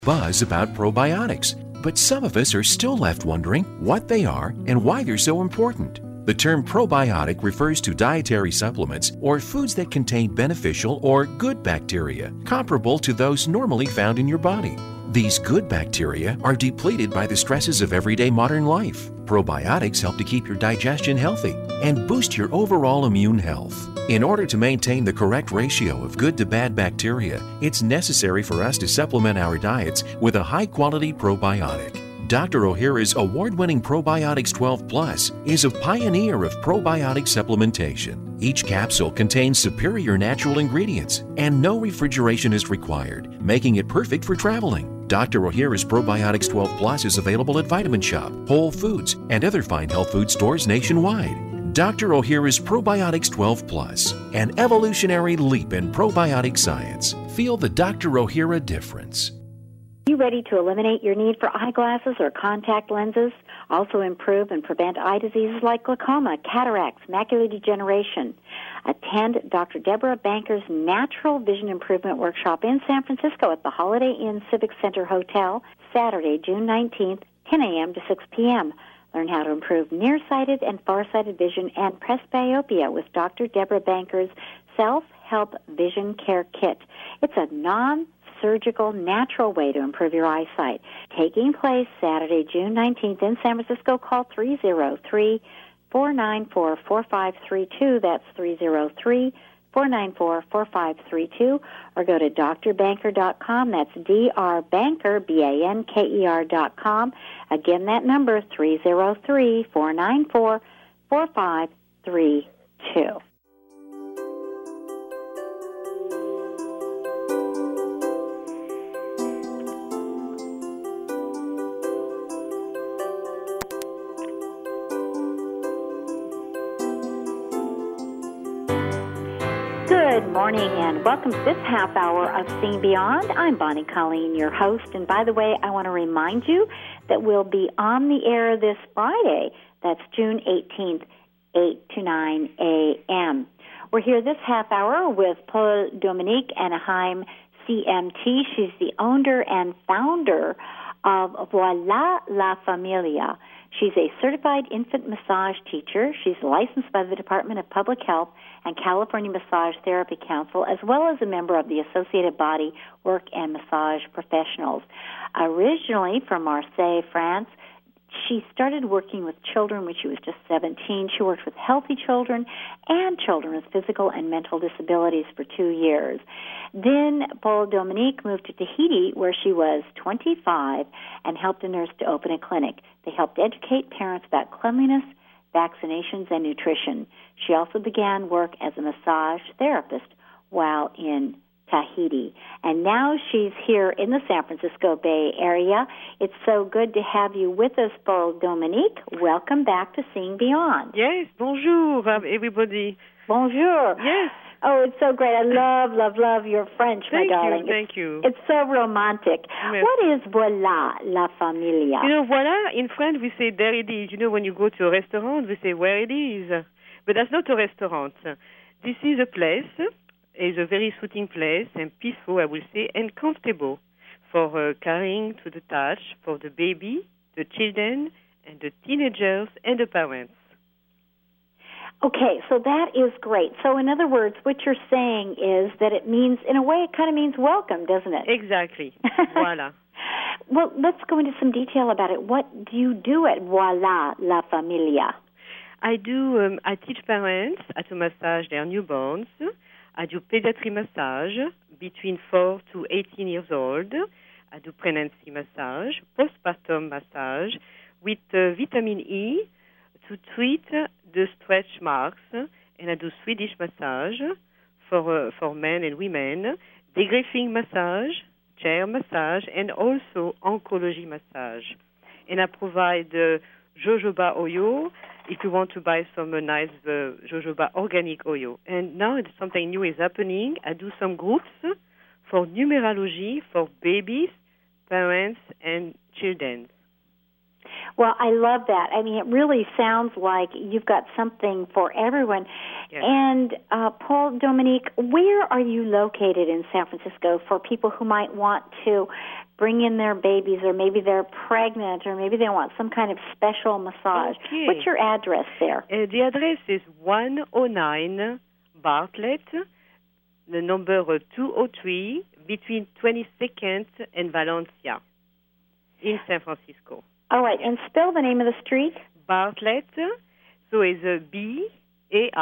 Buzz about probiotics, but some of us are still left wondering what they are and why they're so important. The term probiotic refers to dietary supplements or foods that contain beneficial or good bacteria, comparable to those normally found in your body. These good bacteria are depleted by the stresses of everyday modern life. Probiotics help to keep your digestion healthy and boost your overall immune health. In order to maintain the correct ratio of good to bad bacteria, it's necessary for us to supplement our diets with a high-quality probiotic. Dr. Ohhira's award-winning Probiotics 12 Plus is a pioneer of probiotic supplementation. Each capsule contains superior natural ingredients, and no refrigeration is required, making it perfect for traveling. Dr. Ohhira's Probiotics 12 Plus is available at Vitamin Shop, Whole Foods, and other fine health food stores nationwide. Dr. Ohhira's Probiotics 12 Plus, an evolutionary leap in probiotic science. Feel the Dr. Ohhira difference. Are you ready to eliminate your need for eyeglasses or contact lenses? Also improve and prevent eye diseases like glaucoma, cataracts, macular degeneration. Attend Dr. Deborah Banker's Natural Vision Improvement Workshop in San Francisco at the Holiday Inn Civic Center Hotel, Saturday, June 19th, 10 a.m. to 6 p.m. Learn how to improve nearsighted and farsighted vision and presbyopia with Dr. Deborah Banker's Self-Help Vision Care Kit. It's a non-surgical, natural way to improve your eyesight. Taking place Saturday, June 19th in San Francisco. Call 303-494-4532. That's 303-494-4532. Or go to drbanker.com. That's drbanker, B-A-N-K-E-R.com. Again, that number, 303-494-4532. Good morning and welcome to this half hour of Seeing Beyond. I'm Bonnie Colleen, your host. And by the way, I want to remind you that we'll be on the air this Friday. That's June 18th, 8 to 9 a.m. We're here this half hour with Paul Dominique Anaheim, CMT. She's the owner and founder of Voila La Familia. She's a certified infant massage teacher. She's licensed by the Department of Public Health and California Massage Therapy Council, as well as a member of the Associated Body Work and Massage Professionals. Originally from Marseille, France, she started working with children when she was just 17. She worked with healthy children and children with physical and mental disabilities for 2 years. Then Paul Dominique moved to Tahiti, where she was 25, and helped a nurse to open a clinic. They helped educate parents about cleanliness, vaccinations, and nutrition. She also began work as a massage therapist while in Tahiti. And now she's here in the San Francisco Bay Area. It's so good to have you with us, Paul Dominique. Welcome back to Seeing Beyond. Yes, bonjour, everybody. Bonjour. Yes. Oh, it's so great. I love your French, my darling. Thank you. It's so romantic. Yes. What is Voila La Familia? You know, voila, in French we say there it is. You know, when you go to a restaurant, we say where it is. But that's not a restaurant. This is a place. It's a very soothing place and peaceful, I will say, and comfortable for carrying to the touch for the baby, the children, and the teenagers and the parents. Okay, so that is great. So in other words, what you're saying is that it means, in a way, it kind of means welcome, doesn't it? Exactly. Voila. Well, let's go into some detail about it. What do you do at Voila La Familia? I teach parents how to massage their newborns. I do pediatric massage between 4 to 18 years old. I do pregnancy massage, postpartum massage with vitamin E to treat the stretch marks, and I do Swedish massage for men and women, degrafing massage, chair massage, and also oncology massage. And I provide jojoba oil if you want to buy some nice jojoba organic oil. And now something new is happening. I do some groups for numerology for babies, parents, and children. Well, I love that. I mean, it really sounds like you've got something for everyone. Yes. And Paul Dominique, where are you located in San Francisco for people who might want to bring in their babies, or maybe they're pregnant, or maybe they want some kind of special massage. Okay. What's your address there? The address is 109 Bartlett, the number 203, between 22nd and Valencia in San Francisco. All right, and spell the name of the street. Bartlett, so it's Bartlett,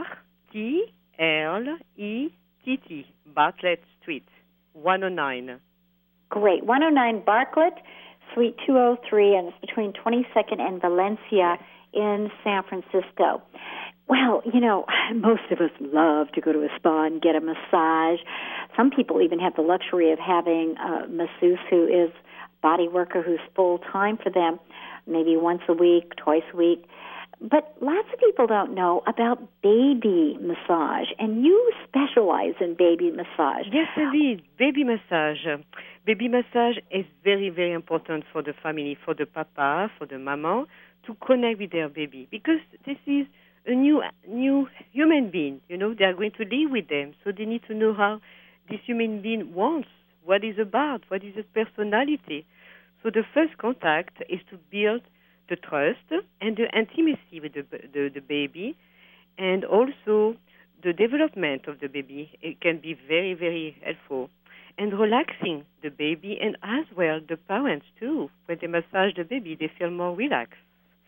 Bartlett Street, 109. Great, 109 Bartlett, Suite 203, and it's between 22nd and Valencia in San Francisco. Well, you know, most of us love to go to a spa and get a massage. Some people even have the luxury of having a masseuse who is a body worker who's full-time for them, maybe once a week, twice a week. But lots of people don't know about baby massage, and you specialize in baby massage. Yes, indeed, baby massage. Baby massage is very, very important for the family, for the papa, for the mama, to connect with their baby, because this is a new human being. You know, they are going to live with them, so they need to know how this human being wants, what is about, what is his personality. So the first contact is to build the trust and the intimacy with the baby, and also the development of the baby. It can be very, very helpful. And relaxing the baby, and as well the parents too. When they massage the baby, they feel more relaxed.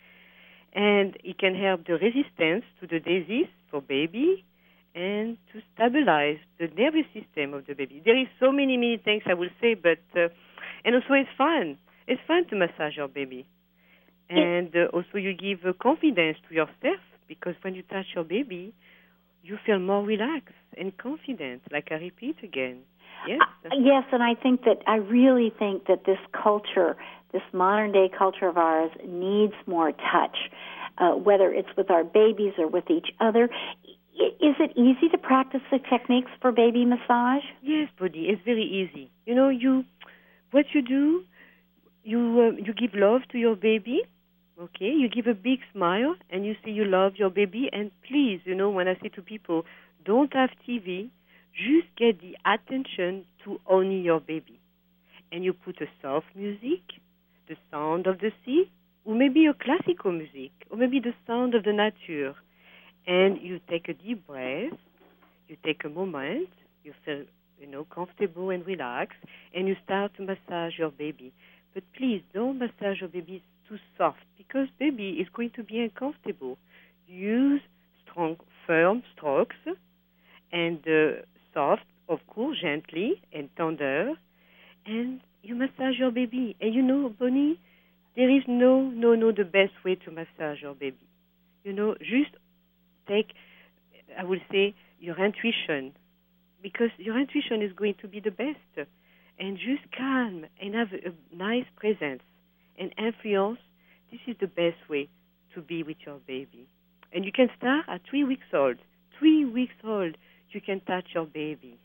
And it can help the resistance to the disease for baby and to stabilize the nervous system of the baby. There is so many things I will say, but and also it's fun. It's fun to massage your baby. And also you give confidence to yourself, because when you touch your baby, you feel more relaxed and confident, like I repeat again. Yes. Yes, and I really think that this culture, this modern-day culture of ours, needs more touch, whether it's with our babies or with each other. Is it easy to practice the techniques for baby massage? Yes, Bodhi, it's very easy. You know, what you do, you give love to your baby. Okay, you give a big smile, and you say you love your baby. And please, you know, when I say to people, don't have TV, just get the attention to only your baby. And you put a soft music, the sound of the sea, or maybe a classical music, or maybe the sound of the nature. And you take a deep breath, you take a moment, you feel, you know, comfortable and relaxed, and you start to massage your baby. But please, don't massage your baby too soft, because baby is going to be uncomfortable. Use strong, firm strokes, and soft, of course, gently and tender, and you massage your baby. And you know, Bonnie, there is no the best way to massage your baby. You know, just take, I would say, your intuition, because your intuition is going to be the best. And just calm and have a nice presence and influence. This is the best way to be with your baby. And you can start at 3 weeks old. 3 weeks old, you can touch your baby.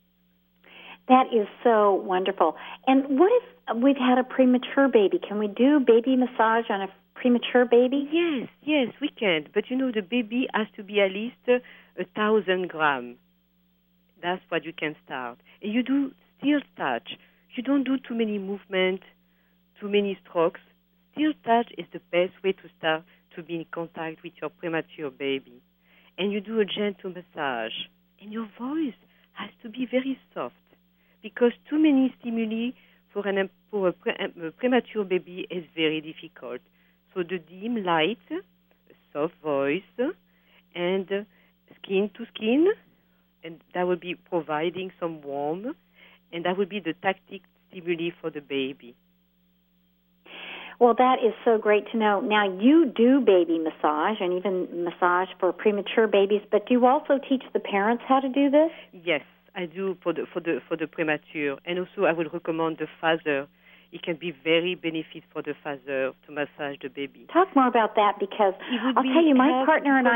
That is so wonderful. And what if we've had a premature baby? Can we do baby massage on a premature baby? Yes, we can. But you know, the baby has to be at least 1,000 grams. That's what you can start. And you do still touch. You don't do too many movements, too many strokes. Still touch is the best way to start to be in contact with your premature baby. And you do a gentle massage. And your voice has to be very soft, because too many stimuli for a premature baby is very difficult. So the dim light, a soft voice, and skin to skin, and that will be providing some warmth, and that will be the tactic stimuli for the baby. Well, that is so great to know. Now, you do baby massage and even massage for premature babies, but do you also teach the parents how to do this? Yes, I do for the premature, and also I would recommend the father. It can be very beneficial for the father to massage the baby. Talk more about that, because I'll tell you, my partner and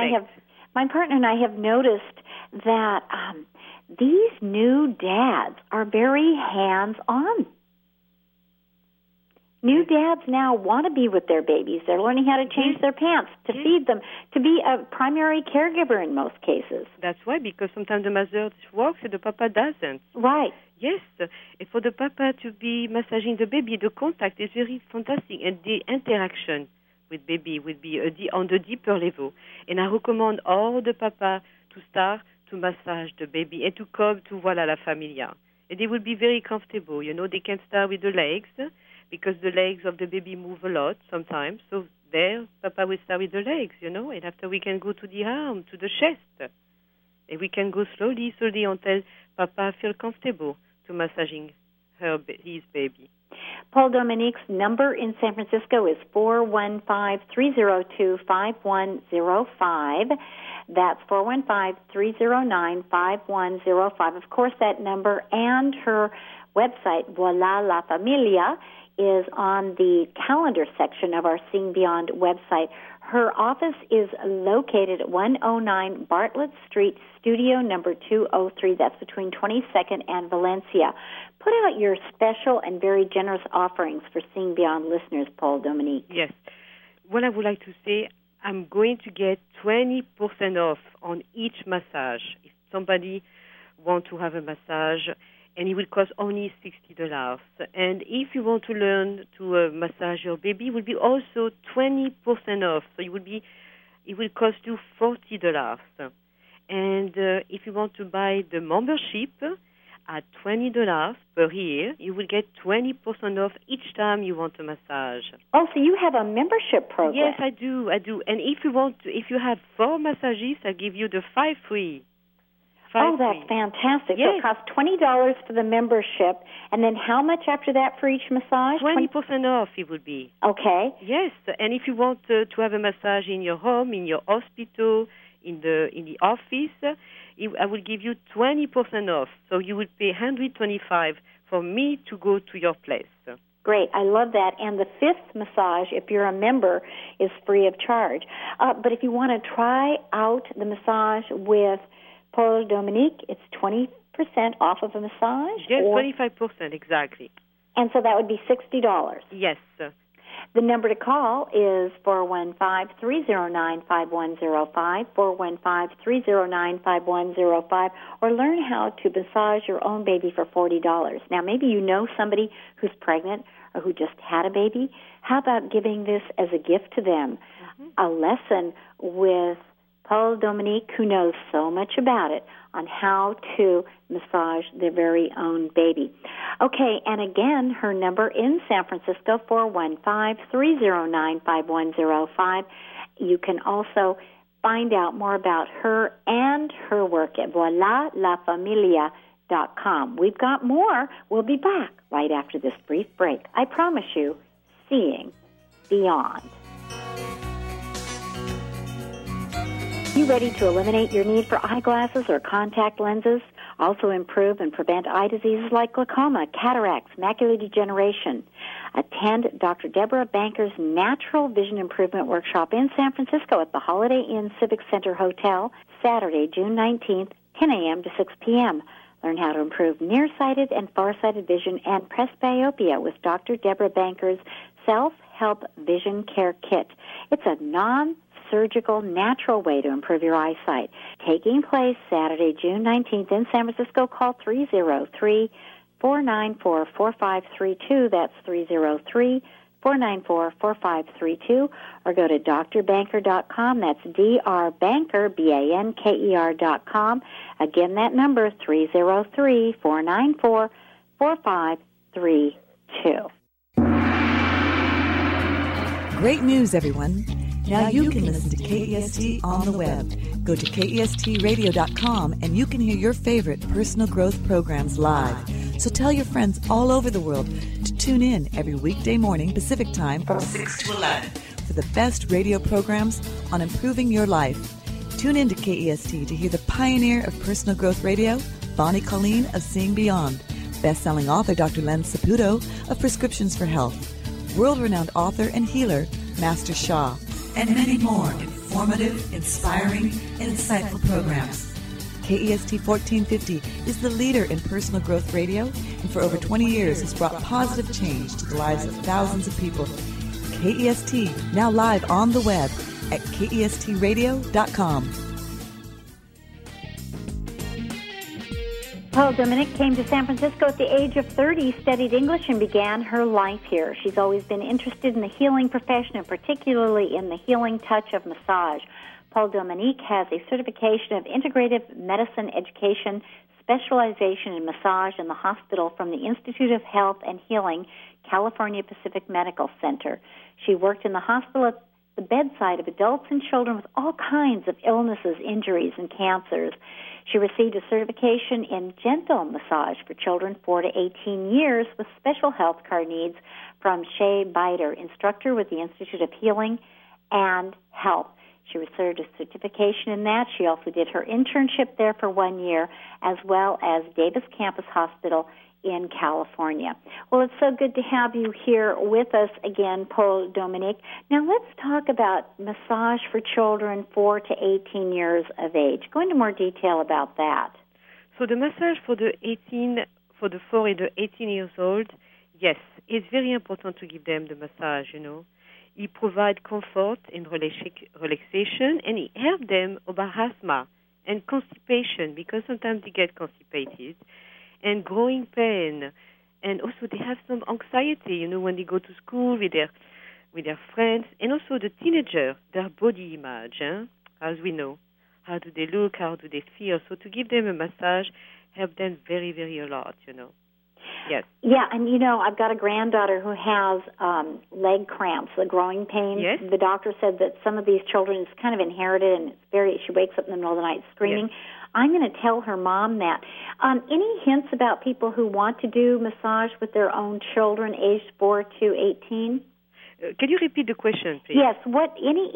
I have noticed that these new dads are very hands-on. New dads now want to be with their babies. They're learning how to change their pants, to feed them, to be a primary caregiver in most cases. That's why, because sometimes the mother works and the papa doesn't. Right. Yes, and for the papa to be massaging the baby, the contact is very fantastic, and the interaction with baby will be on the deeper level. And I recommend all the papa to start to massage the baby and to come to Voilà la Familia. And they will be very comfortable. You know, they can start with the legs because the legs of the baby move a lot sometimes. So there, papa will start with the legs, you know, and after we can go to the arm, to the chest. And we can go slowly until papa feels comfortable to massaging his baby. Paul Dominique's number in San Francisco is 415-302-5105. That's 415-309-5105. Of course, that number and her website, Voilà la Familia, is on the calendar section of our Seeing Beyond website. Her office is located at 109 Bartlett Street, studio number 203. That's between 22nd and Valencia. Put out your special and very generous offerings for Seeing Beyond listeners, Paul Dominique. Yes. What I would like to say, I'm going to get 20% off on each massage. If somebody wants to have a massage, and it will cost only $60. And if you want to learn to massage your baby, it will be also 20% off. So it will cost you $40. And if you want to buy the membership at $20 per year, you will get 20% off each time you want a massage. Oh, so you have a membership program? Yes, I do. And if you have 4 massages, I give you the 5 free. Oh, that's fantastic. Yes. So it costs $20 for the membership, and then how much after that for each massage? 20% off it would be. Okay. Yes, and if you want to have a massage in your home, in your hospital, in the office, I will give you 20% off. So you would pay $125 for me to go to your place. Great. I love that. And the 5th massage, if you're a member, is free of charge. But if you want to try out the massage with Paul Dominique, it's 20% off of a massage? Yes, 25%, exactly. And so that would be $60. Yes. The number to call is 415-309-5105, 415-309-5105, or learn how to massage your own baby for $40. Now, maybe you know somebody who's pregnant or who just had a baby. How about giving this as a gift to them? A lesson with Paul Dominique, who knows so much about it, on how to massage their very own baby. Okay, and again, her number in San Francisco, 415-309-5105. You can also find out more about her and her work at voilalafamilia.com. We've got more. We'll be back right after this brief break. I promise you, Seeing Beyond. You ready to eliminate your need for eyeglasses or contact lenses? Also improve and prevent eye diseases like glaucoma, cataracts, macular degeneration. Attend Dr. Deborah Banker's Natural Vision Improvement Workshop in San Francisco at the Holiday Inn Civic Center Hotel, Saturday, June 19th, 10 a.m. to 6 p.m. Learn how to improve nearsighted and farsighted vision and presbyopia with Dr. Deborah Banker's Self-Help Vision Care Kit. It's a non-surgical, natural way to improve your eyesight. Taking place Saturday, June 19th in San Francisco. Call 303-494-4532. That's 303-494-4532. Or go to drbanker.com. That's drbanker, B-A-N-K-E-R.com. Again, that number, 303-494-4532. Great news, everyone. Now you can listen to KEST on the web. Go to KESTradio.com and you can hear your favorite personal growth programs live. So tell your friends all over the world to tune in every weekday morning Pacific time from 6 to 11 for the best radio programs on improving your life. Tune in to KEST to hear the pioneer of personal growth radio, Bonnie Colleen of Seeing Beyond, best-selling author Dr. Len Saputo of Prescriptions for Health, world-renowned author and healer Master Sha, and many more informative, inspiring, and insightful programs. KEST 1450 is the leader in personal growth radio, and for over 20 years has brought positive change to the lives of thousands of people. KEST, now live on the web at KESTradio.com. Paul Dominique came to San Francisco at the age of 30, studied English, and began her life here. She's always been interested in the healing profession, and particularly in the healing touch of massage. Paul Dominique has a certification of integrative medicine education, specialization in massage in the hospital from the Institute of Health and Healing, California Pacific Medical Center. She worked in the hospital at the bedside of adults and children with all kinds of illnesses, injuries, and cancers. She received a certification in gentle massage for children 4 to 18 years with special health card needs from Shea Bider, instructor with the Institute of Healing and Health. She received a certification in that. She also did her internship there for 1 year, as well as Davis Campus Hospital in California. Well, it's so good to have you here with us again, Paul Dominique. Now let's talk about massage for children 4 to 18 years of age. Go into more detail about that. So the massage for the 4 and the 18 years old, yes, it's very important to give them the massage, you know. It provides comfort and relaxation, and it helps them about asthma and constipation, because sometimes they get constipated, and growing pain, and also they have some anxiety, you know, when they go to school with their friends, and also the teenager, their body image, as we know. How do they look? How do they feel? So to give them a massage helps them very, very a lot, you know. Yes. Yeah, and you know, I've got a granddaughter who has leg cramps, the growing pains. Yes. The doctor said that some of these children is kind of inherited, and she wakes up in the middle of the night screaming. Yes. I'm going to tell her mom that. Any hints about people who want to do massage with their own children aged 4 to 18? Can you repeat the question, please? Yes. Any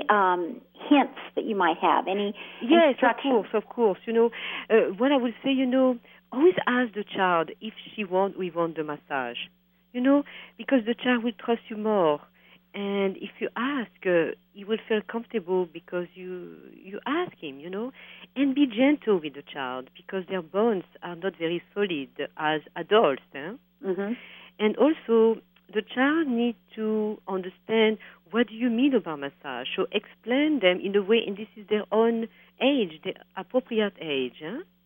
hints that you might have? Any instructions? Of course. You know, what I would say, you know, always ask the child if we want the massage. You know, because the child will trust you more. And if you ask, he will feel comfortable because you ask him, you know. And be gentle with the child, because their bones are not very solid as adults. Mm-hmm. And also, the child needs to understand what do you mean about massage. So explain them in a way, and this is their own age, the appropriate age.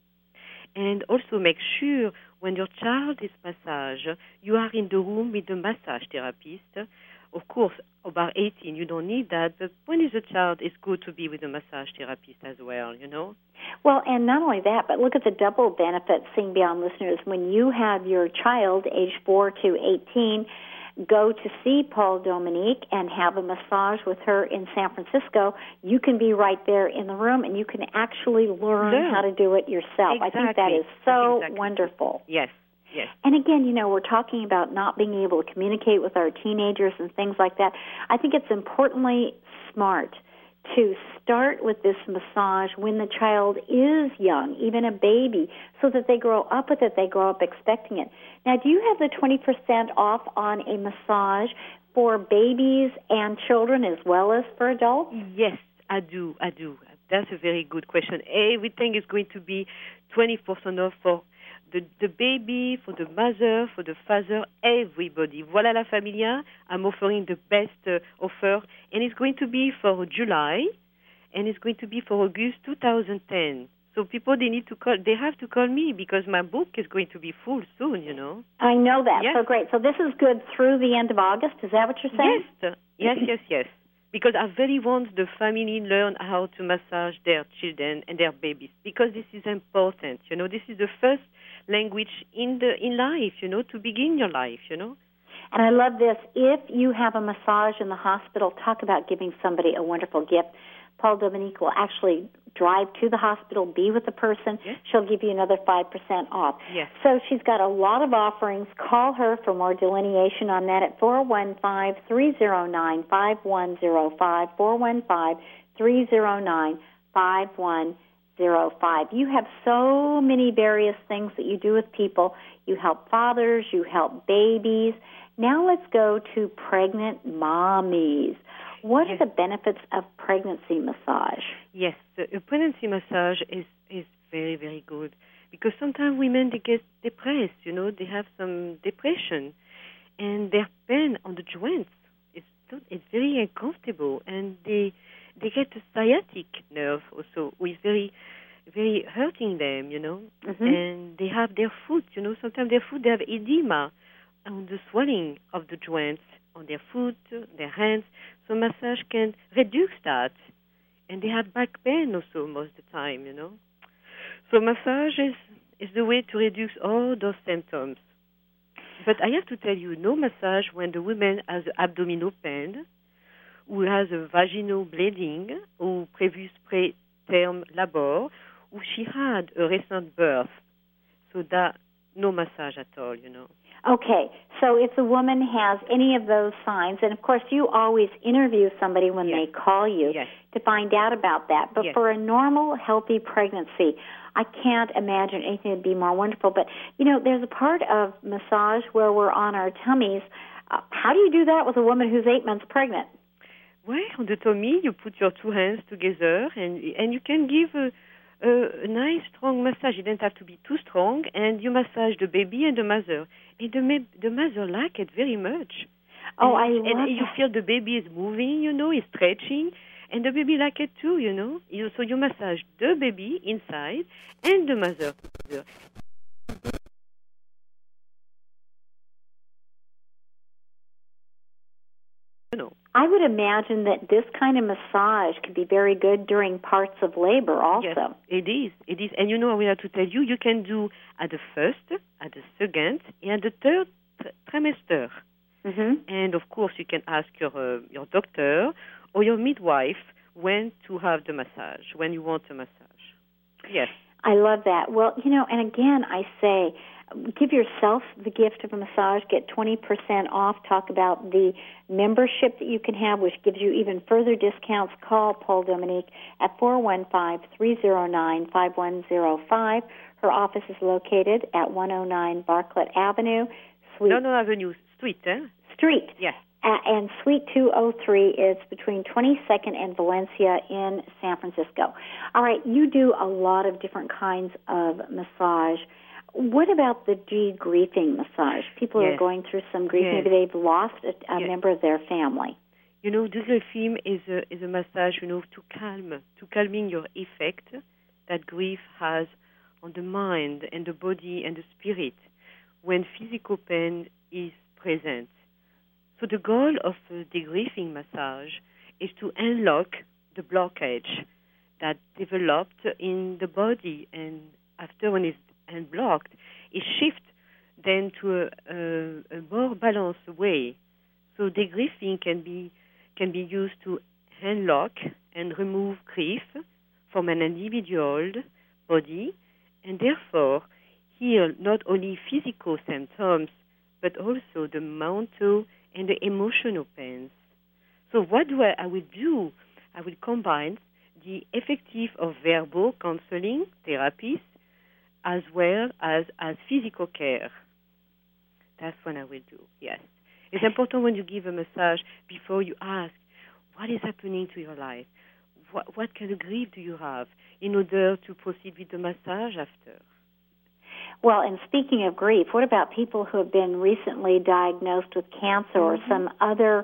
And also make sure when your child is massaged, you are in the room with the massage therapist. Of course, about 18, you don't need that, but when is a child, it's good to be with a massage therapist as well, you know? Well, and not only that, but look at the double benefit, Seeing Beyond listeners. When you have your child, age 4 to 18, go to see Paul Dominique and have a massage with her in San Francisco, you can be right there in the room, and you can actually learn how to do it yourself. Exactly. I think that is so wonderful. Yes. Yes. And again, you know, we're talking about not being able to communicate with our teenagers and things like that. I think it's importantly smart to start with this massage when the child is young, even a baby, so that they grow up with it, they grow up expecting it. Now, do you have the 20% off on a massage for babies and children as well as for adults? Yes, I do. That's a very good question. Everything is going to be 20% off for the baby, for the mother, for the father, everybody. Voilà la familia. I'm offering the best offer, and it's going to be for July, and it's going to be for August 2010. So people, they have to call me, because my book is going to be full soon, you know. I know that. Yes. So great. So this is good through the end of August. Is that what you're saying? Yes. Because I really want the family learn how to massage their children and their babies, because this is important. You know, this is the first language in life, you know, to begin your life, you know. And I love this. If you have a massage in the hospital, talk about giving somebody a wonderful gift. Paul Dominique will actually drive to the hospital, be with the person. Yes. She'll give you another 5% off. Yes. So she's got a lot of offerings. Call her for more delineation on that at 415-309-5105, 415-309-5105. You have so many various things that you do with people. You help fathers, you help babies. Now let's go to pregnant mommies. What are the benefits of pregnancy massage? Yes, a pregnancy massage is very, very good. Because sometimes women, they get depressed, they have some depression, and their pain on the joints it's very uncomfortable, and they get a sciatic nerve also, who is very, very hurting them, and they have their foot, sometimes their foot, they have edema on the swelling of the joints on their foot, their hands, so massage can reduce that, and they have back pain also most of the time, So massage is the way to reduce all those symptoms. But I have to tell you, no massage when the woman has abdominal pain, who has a vaginal bleeding, or previous preterm labor, or she had a recent birth. So that, no massage at all, Okay, so if the woman has any of those signs, and of course you always interview somebody when they call you to find out about that, but for a normal, healthy pregnancy, I can't imagine anything would be more wonderful. But, there's a part of massage where we're on our tummies. How do you do that with a woman who's 8 months pregnant? Well, on the tummy, you put your two hands together, and you can give a nice, strong massage. It doesn't have to be too strong, and you massage the baby and the mother. And the mother like it very much. Oh, and love you feel the baby is moving, is stretching, and the baby like it too, So you massage the baby inside and the mother. I would imagine that this kind of massage could be very good during parts of labor also. Yes, it is. And I will have to tell you, you can do at the first, at the second, and the third trimester. Mm-hmm. And of course, you can ask your doctor or your midwife when to have the massage, when you want a massage. Yes. I love that. Well, and again, I say, give yourself the gift of a massage, get 20% off. Talk about the membership that you can have, which gives you even further discounts. Call Paul Dominique at 415-309-5105. Her office is located at 109 Bartlett Avenue. No, Avenue. Street, eh? Street. Yes. And Suite 203 is between 22nd and Valencia in San Francisco. All right, you do a lot of different kinds of massage. What about the debriefing massage? People are going through some grief. Maybe they've lost a member of their family. Debriefing is a massage, to calming your effect that grief has on the mind and the body and the spirit when physical pain is present. So the goal of the debriefing massage is to unlock the blockage that developed in the body, and after when it's unblocked, it shifts then to a more balanced way. So debriefing can be used to unlock and remove grief from an individual body, and therefore heal not only physical symptoms but also the mental and the emotional pains. So what I will do? I will combine the effective of verbal counseling therapies as well as physical care. That's what I will do, yes. It's important when you give a massage before you ask, what is happening to your life? What kind of grief do you have in order to proceed with the massage after? Well, and speaking of grief, what about people who have been recently diagnosed with cancer or some other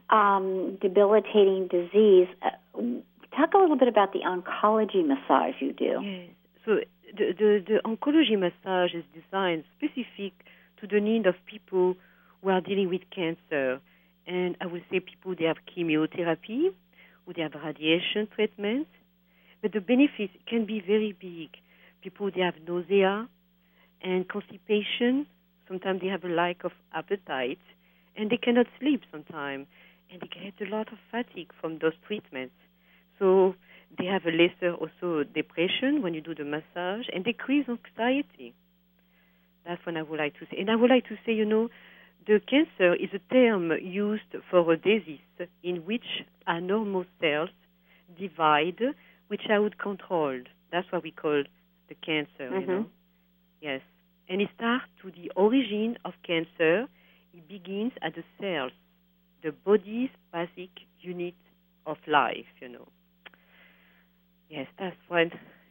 debilitating disease? Talk a little bit about the oncology massage you do. Yes. So the oncology massage is designed specific to the need of people who are dealing with cancer. And I would say people, they have chemotherapy, or they have radiation treatment. But the benefits can be very big. People, they have nausea and constipation. Sometimes they have a lack of appetite, and they cannot sleep sometimes, and they get a lot of fatigue from those treatments. So they have a lesser also depression when you do the massage, and decrease anxiety. That's what I would like to say. And I would like to say, the cancer is a term used for a disease in which abnormal cells divide, which are controlled. That's what we call the cancer, Yes. And it starts to the origin of cancer. It begins at the cells, the body's basic unit of life, Yes, that's what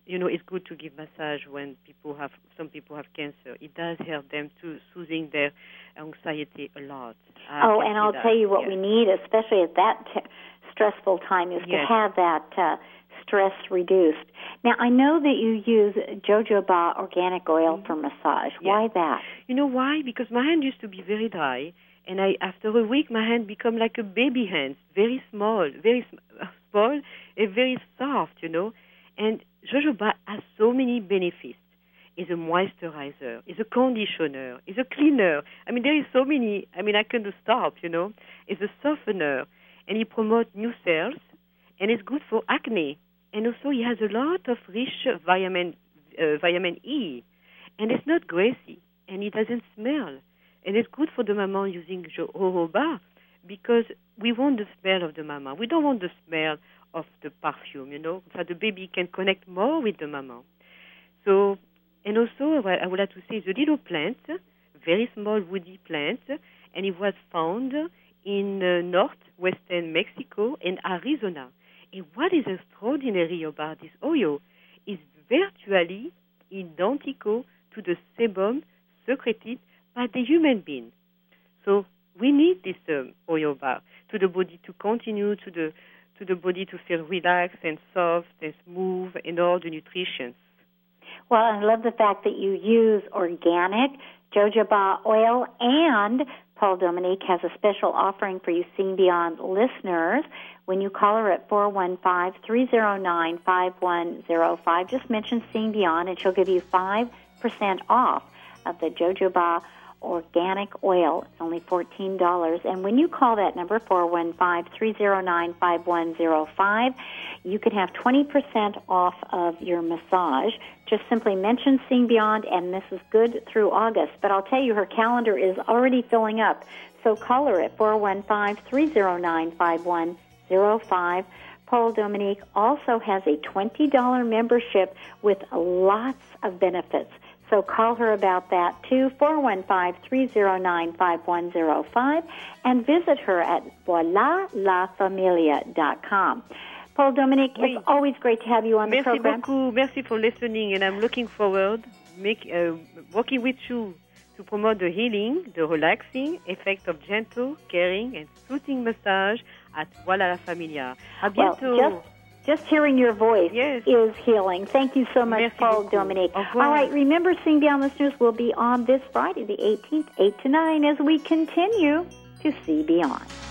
it's good to give massage when some people have cancer. It does help them to soothing their anxiety a lot. And I'll tell you what we need, especially at that stressful time, is to have that stress reduced. Now, I know that you use jojoba organic oil for massage. Why that? You know why? Because my hand used to be very dry, and after a week, my hand become like a baby hand, very small and very soft, And jojoba has so many benefits. It's a moisturizer, it's a conditioner, it's a cleaner. There is so many. I can't stop, It's a softener, and it promotes new cells, and it's good for acne. And also, it has a lot of rich vitamin E, and it's not greasy, and it doesn't smell. And it's good for the mama using jojoba because we want the smell of the mama. We don't want the smell of the perfume, so the baby can connect more with the mama. So, and also, what I would like to say is a little plant, very small woody plant, and it was found in northwestern Mexico and Arizona. And what is extraordinary about this oil is virtually identical to the sebum secreted by the human being. So we need this oil bar to the body to continue to the body to feel relaxed and soft and smooth and all the nutrition. Well, I love the fact that you use organic jojoba oil, and Paul Dominique has a special offering for you Seeing Beyond listeners. When you call her at 415-309-5105, just mention Seeing Beyond, and she'll give you 5% off of the jojoba organic oil. It's only $14. And when you call that number, 415-309-5105, you can have 20% off of your massage. Just simply mention Seeing Beyond, and this is good through August. But I'll tell you, her calendar is already filling up. So call her at 415-309-5105. Paul Dominique also has a $20 membership with lots of benefits. So call her about that, too, 415-309-5105, and visit her at voilalafamilia.com. Paul Dominique, it's always great to have you on the program. Merci beaucoup. Merci for listening, and I'm looking forward working with you to promote the healing, the relaxing effect of gentle, caring, and soothing massage at Voilà La Familia. À bientôt. Well, just hearing your voice is healing. Thank you so much, Paul Dominique. All right, remember, Seeing Beyond listeners will be on this Friday, the 18th, 8 to 9, as we continue to see beyond.